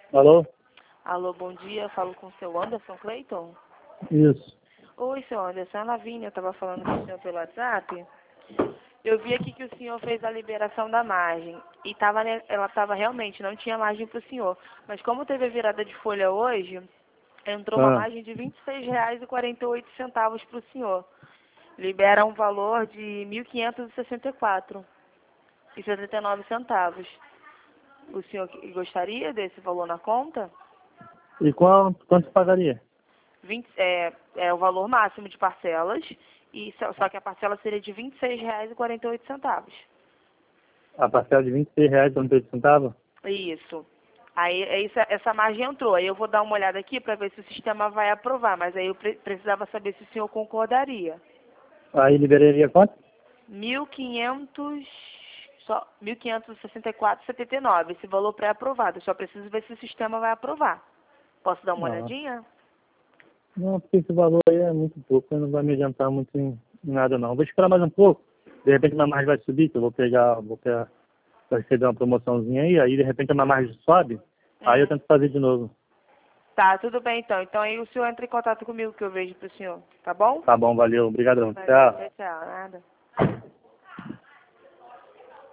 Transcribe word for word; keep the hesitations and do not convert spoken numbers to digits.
Alô? Alô, bom dia. Eu falo com o seu Anderson Clayton. Isso. Oi, seu Anderson. É a Lavínia. Eu estava falando com o senhor pelo WhatsApp. Eu vi aqui que o senhor fez a liberação da margem. E tava, ne- ela estava realmente, não tinha margem para o senhor. Mas como teve a virada de folha hoje, entrou uma Ah, margem de vinte e seis reais e quarenta e oito centavos para o senhor. Libera um valor de mil quinhentos e sessenta e quatro reais e setenta e nove centavos. O senhor que- gostaria desse valor na conta? e quanto, quanto pagaria? vinte, é, é o valor máximo de parcelas, e só, só que a parcela seria de vinte e seis reais e quarenta e oito centavos. A parcela de vinte e seis reais e noventa e oito centavos? Isso. Aí é isso, essa margem entrou. Aí eu vou dar uma olhada aqui para ver se o sistema vai aprovar, mas aí eu pre- precisava saber se o senhor concordaria. Aí liberaria quanto? mil e quinhentos, só mil quinhentos e sessenta e quatro e setenta e nove, esse valor pré-aprovado. Eu só preciso ver se o sistema vai aprovar. Posso dar uma Ah, olhadinha? não, porque esse valor aí é muito pouco, não vai me adiantar muito em, em nada não. Vou esperar mais um pouco, de repente a minha margem vai subir, que eu vou pegar, vou pegar, vai receber uma promoçãozinha aí, aí de repente a minha margem sobe, aí eu Hum. tento fazer de novo. Tá, tudo bem então. Então aí o senhor entra em contato comigo que eu vejo pro senhor, tá bom? Tá bom, valeu, obrigadão, Valeu, tchau. tchau, tchau. Nada.